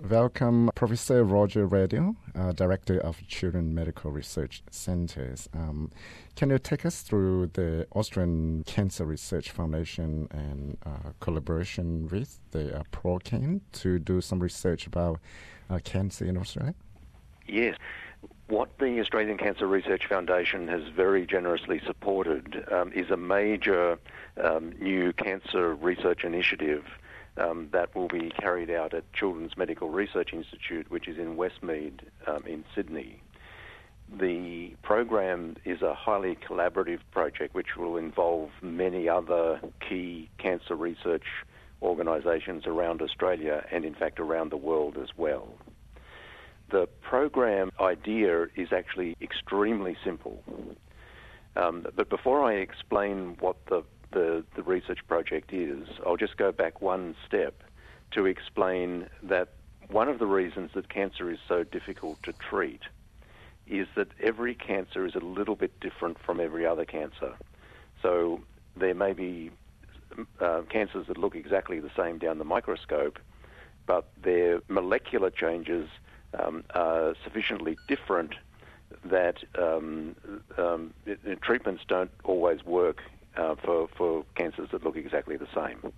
welcome Professor Roger Radio, Director of Children Medical Research Centers. Can you take us through the Austrian Cancer Research Foundation and collaboration with the ProCan to do some research about cancer in Australia? Yes. What the Australian Cancer Research Foundation has very generously supported is a major new cancer research initiative that will be carried out at Children's Medical Research Institute, which is in Westmead in Sydney. The program is a highly collaborative project which will involve many other key cancer research organisations around Australia and, in fact, around the world as well. The program idea is actually extremely simple. But before I explain what the research project is, I'll just go back one step to explain that one of the reasons that cancer is so difficult to treat is that every cancer is a little bit different from every other cancer. So there may be cancers that look exactly the same down the microscope, but their molecular changes are sufficiently different that treatments don't always work for cancers that look exactly the same.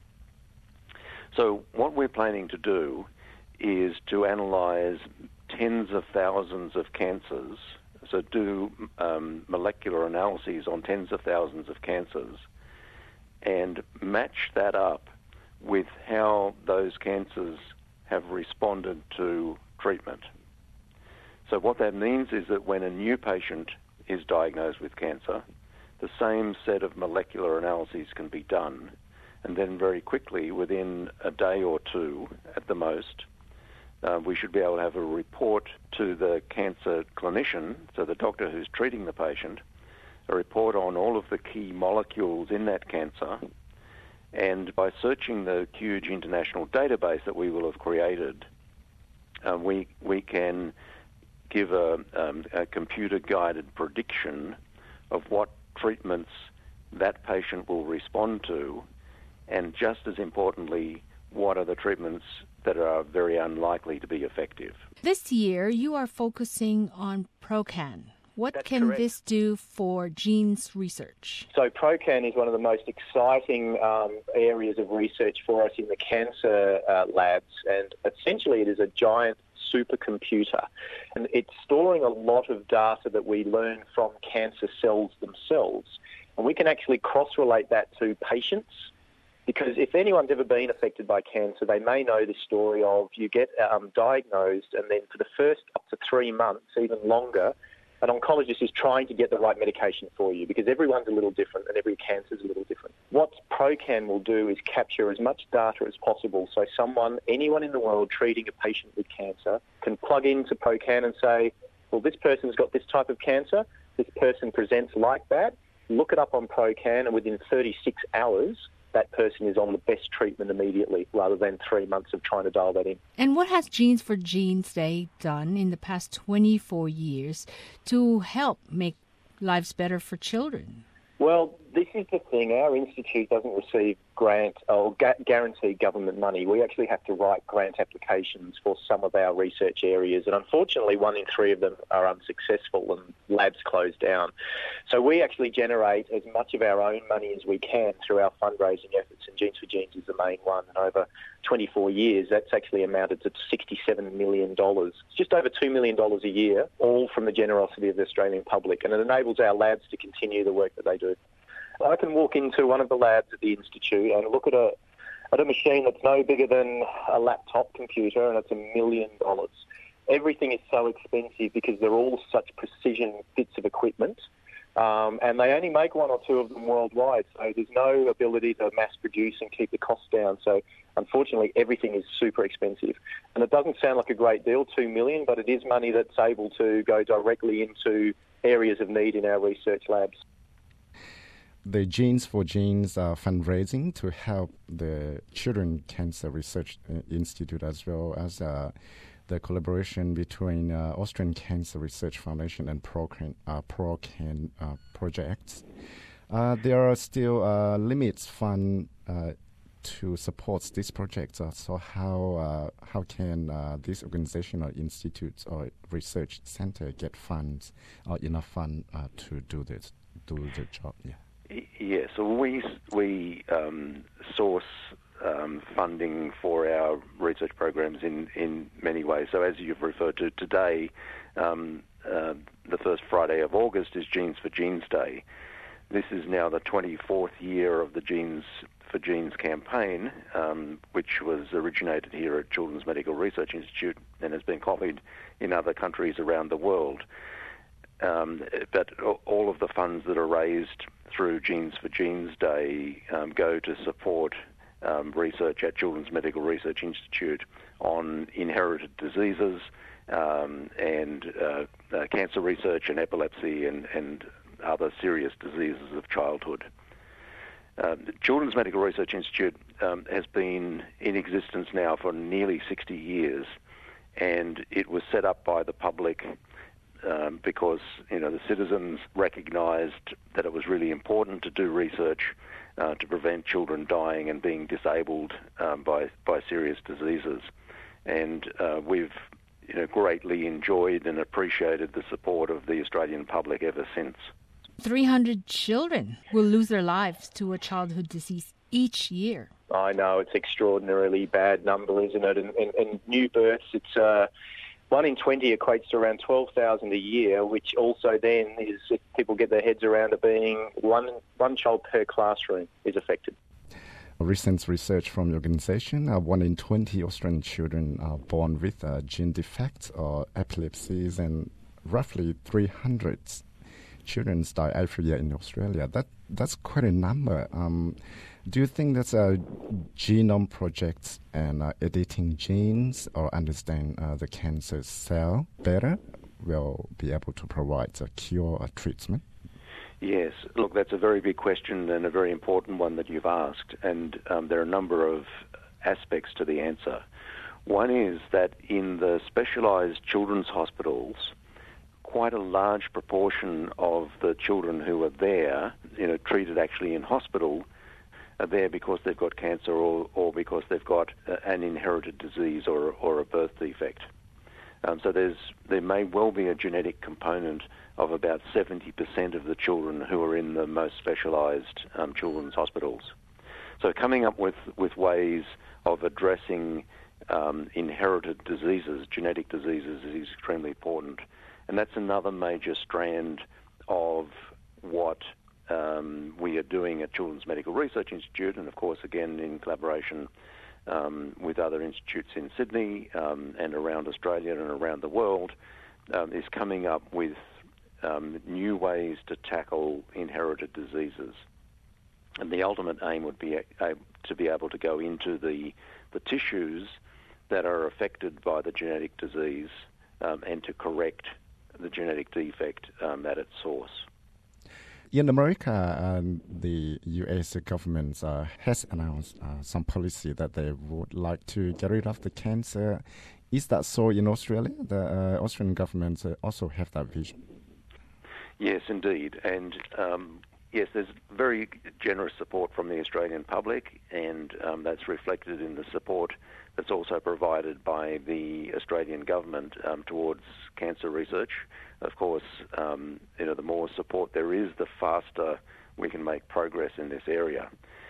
So what we're planning to do is to analyse tens of thousands of cancers, so do molecular analyses on tens of thousands of cancers and match that up with how those cancers have responded to treatment. So what that means is that when a new patient is diagnosed with cancer, the same set of molecular analyses can be done, and then very quickly, within a day or two at the most, we should be able to have a report to the cancer clinician, so the doctor who's treating the patient, a report on all of the key molecules in that cancer, and by searching the huge international database that we will have created, we can give a computer-guided prediction of what treatments that patient will respond to, and just as importantly, what are the treatments that are very unlikely to be effective. This year, you are focusing on ProCan. What That's can correct. this do for genes research? So ProCan is one of the most exciting areas of research for us in the cancer labs, and essentially it is a giant supercomputer, and it's storing a lot of data that we learn from cancer cells themselves, and we can actually cross-relate that to patients, because if anyone's ever been affected by cancer, they may know the story of you get diagnosed, and then for the first up to 3 months, even longer, an oncologist is trying to get the right medication for you, because everyone's a little different and every cancer is a little different. What ProCan will do is capture as much data as possible, so anyone in the world treating a patient with cancer can plug into ProCan and say, well, this person's got this type of cancer, this person presents like that, look it up on ProCan, and within 36 hours, that person is on the best treatment immediately, rather than 3 months of trying to dial that in. And what has Genes for Genes Day done in the past 24 years to help make lives better for children? Well, this is the thing. Our institute doesn't receive grant or guaranteed government money. We actually have to write grant applications for some of our research areas, and unfortunately 1 in 3 of them are unsuccessful and labs close down. So we actually generate as much of our own money as we can through our fundraising efforts, and Genes for Genes is the main one. And over 24 years, that's actually amounted to $67 million. It's just over $2 million a year, all from the generosity of the Australian public, and it enables our labs to continue the work that they do. I can walk into one of the labs at the Institute and look at a machine that's no bigger than a laptop computer, and it's $1 million. Everything is so expensive because they're all such precision bits of equipment, and they only make 1 or 2 of them worldwide, so there's no ability to mass produce and keep the costs down. So unfortunately, everything is super expensive. And it doesn't sound like a great deal, $2 million, but it is money that's able to go directly into areas of need in our research labs. The Genes for Genes fundraising to help the Children Cancer Research Institute, as well as the collaboration between Austrian Cancer Research Foundation and ProCan projects. There are still limits fund to support this project? So how can this organization or institutes or research center get funds or enough fund to do the job? Yeah. Yeah. So we source funding for our research programs in many ways. So as you've referred to today, the first Friday of August is Genes for Genes Day. This is now the 24th year of the Genes for Genes campaign, which was originated here at Children's Medical Research Institute and has been copied in other countries around the world. But all of the funds that are raised through Genes for Genes Day go to support research at Children's Medical Research Institute on inherited diseases and cancer research and epilepsy and other serious diseases of childhood. The Children's Medical Research Institute has been in existence now for nearly 60 years, and it was set up by the public because the citizens recognised that it was really important to do research to prevent children dying and being disabled by serious diseases. And we've greatly enjoyed and appreciated the support of the Australian public ever since. 300 children will lose their lives to a childhood disease each year. I know, it's extraordinarily bad number, isn't it? And new births, it's 1 in 20 equates to around 12,000 a year, which also then is, if people get their heads around it, being one child per classroom is affected. Recent research from the organisation, 1 in 20 Australian children are born with gene defects or epilepsies, and roughly 300 children die every year in Australia. That's quite a number. Do you think that genome projects and editing genes or understand the cancer cell better will be able to provide a cure or treatment? Yes. Look, that's a very big question and a very important one that you've asked, and there are a number of aspects to the answer. One is that in the specialised children's hospitals, quite a large proportion of the children who are there, treated actually in hospital, are there because they've got cancer or because they've got an inherited disease or a birth defect. So there may well be a genetic component of about 70% of the children who are in the most specialised children's hospitals. So coming up with ways of addressing inherited diseases, genetic diseases, is extremely important. And that's another major strand of what we are doing at Children's Medical Research Institute, and of course, again, in collaboration with other institutes in Sydney and around Australia and around the world, is coming up with new ways to tackle inherited diseases. And the ultimate aim would be to be able to go into the tissues that are affected by the genetic disease and to correct the genetic defect at its source. In America, the U.S. government has announced some policy that they would like to get rid of the cancer. Is that so in Australia? The Australian government also have that vision? Yes, indeed. And yes, there's very generous support from the Australian public, and that's reflected in the support that's also provided by the Australian government towards cancer research. Of course, the more support there is, the faster we can make progress in this area.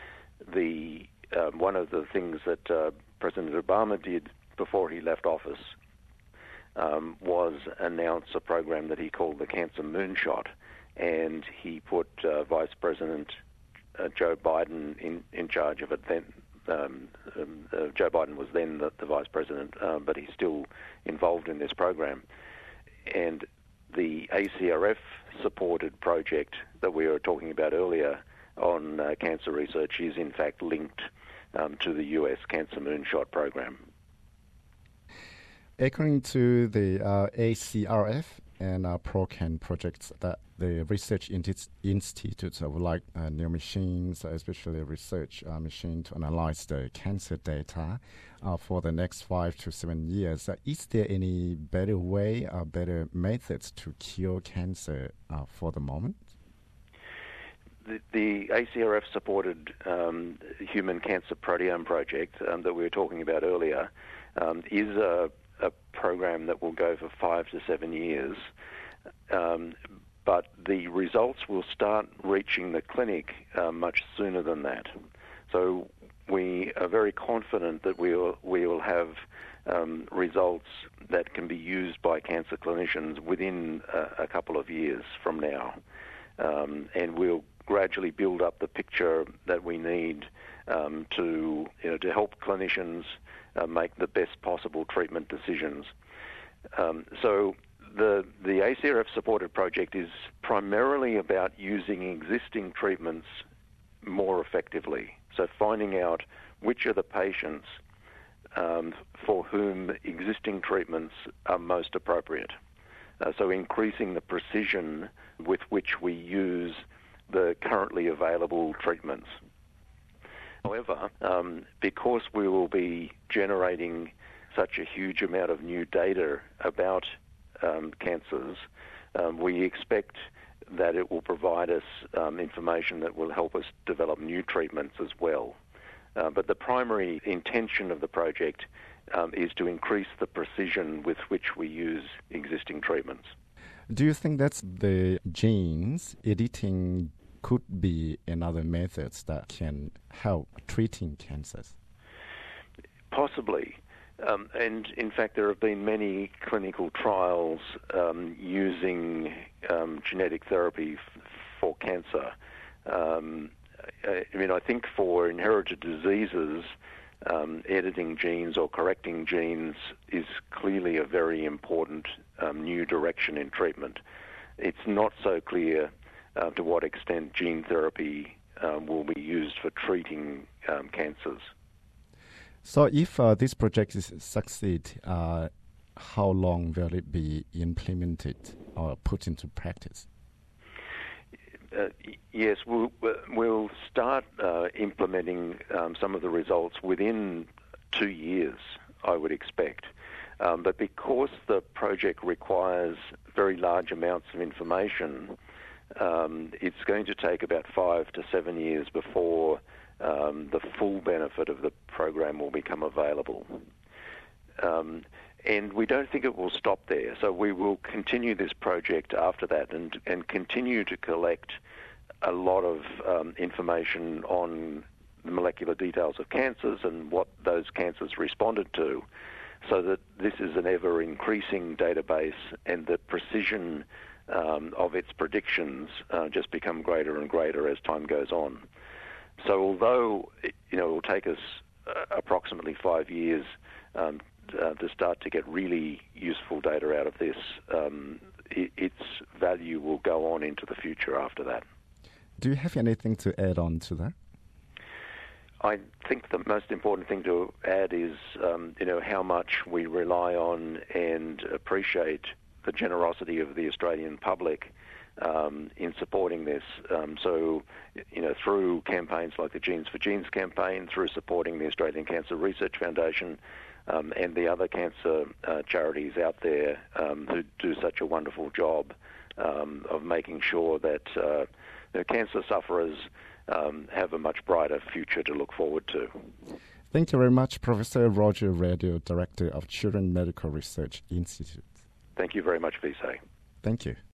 One of the things that President Obama did before he left office was announce a program that he called the Cancer Moonshot, and he put Vice President Joe Biden in charge of it then. Joe Biden was then the Vice President, but he's still involved in this program. And the ACRF-supported project that we were talking about earlier on cancer research is in fact linked to the US Cancer Moonshot program. According to the ACRF and ProCan projects, that the research institutes would like new machines, especially a research machine to analyze the cancer data for the next 5 to 7 years. Is there any better way or better methods to cure cancer for the moment? the ACRF-supported Human Cancer Proteome Project that we were talking about earlier is a program that will go for 5 to 7 years, but the results will start reaching the clinic much sooner than that. So we are very confident that we will have results that can be used by cancer clinicians within a couple of years from now, and we'll gradually build up the picture that we need to help clinicians make the best possible treatment decisions. So the ACRF-supported project is primarily about using existing treatments more effectively. So finding out which are the patients for whom existing treatments are most appropriate. So increasing the precision with which we use the currently available treatments. However, because we will be generating such a huge amount of new data about cancers, we expect that it will provide us information that will help us develop new treatments as well. But the primary intention of the project is to increase the precision with which we use existing treatments. Do you think that the genes editing could be another methods that can help treating cancers? Possibly. And in fact, there have been many clinical trials using genetic therapy for cancer. I think for inherited diseases, editing genes or correcting genes is clearly a very important new direction in treatment. It's not so clear to what extent gene therapy will be used for treating cancers. So if this project is succeed, how long will it be implemented or put into practice? Yes, we'll start implementing some of the results within 2 years, I would expect. But because the project requires very large amounts of information, it's going to take about 5 to 7 years before the full benefit of the program will become available. And we don't think it will stop there. So we will continue this project after that and continue to collect a lot of information on the molecular details of cancers and what those cancers responded to, so that this is an ever-increasing database and the precision of its predictions just become greater and greater as time goes on. So although it will take us approximately 5 years to start to get really useful data out of this, its value will go on into the future after that. Do you have anything to add on to that? I think the most important thing to add is, how much we rely on and appreciate the generosity of the Australian public in supporting this. So, through campaigns like the Genes for Genes campaign, through supporting the Australian Cancer Research Foundation, and the other cancer charities out there who do such a wonderful job of making sure that cancer sufferers have a much brighter future to look forward to. Thank you very much, Professor Roger Radio, Director of Children Medical Research Institute. Thank you very much, Visay. Thank you.